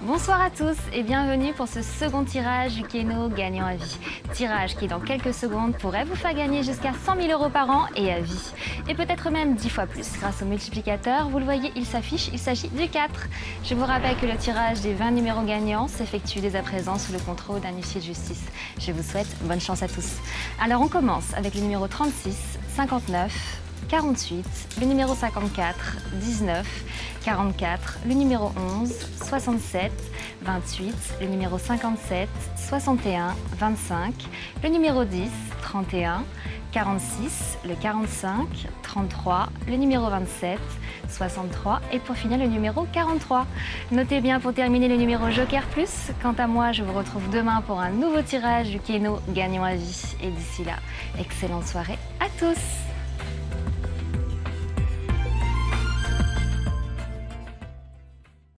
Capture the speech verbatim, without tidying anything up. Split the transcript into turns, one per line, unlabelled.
Bonsoir à tous et bienvenue pour ce second tirage du Keno gagnant à vie. Tirage qui dans quelques secondes pourrait vous faire gagner jusqu'à cent mille euros par an et à vie. Et peut-être même dix fois plus. Grâce au multiplicateur, vous le voyez, il s'affiche, il s'agit du quatre. Je vous rappelle que le tirage des vingt numéros gagnants s'effectue dès à présent sous le contrôle d'un huissier de justice. Je vous souhaite bonne chance à tous. Alors on commence avec le numéro trente-six, cinquante-neuf, quarante-huit, le numéro cinquante-quatre, dix-neuf, quarante-quatre, le numéro onze, soixante-sept, vingt-huit, le numéro cinquante-sept, soixante et un, vingt-cinq, le numéro dix, trente et un, quarante-six, le quarante-cinq, trente-trois, le numéro vingt-sept, soixante-trois et pour finir le numéro quarante-trois. Notez bien pour terminer le numéro Joker Plus. Quant à moi, je vous retrouve demain pour un nouveau tirage du Keno gagnant à vie. Et d'ici là, excellente soirée à tous.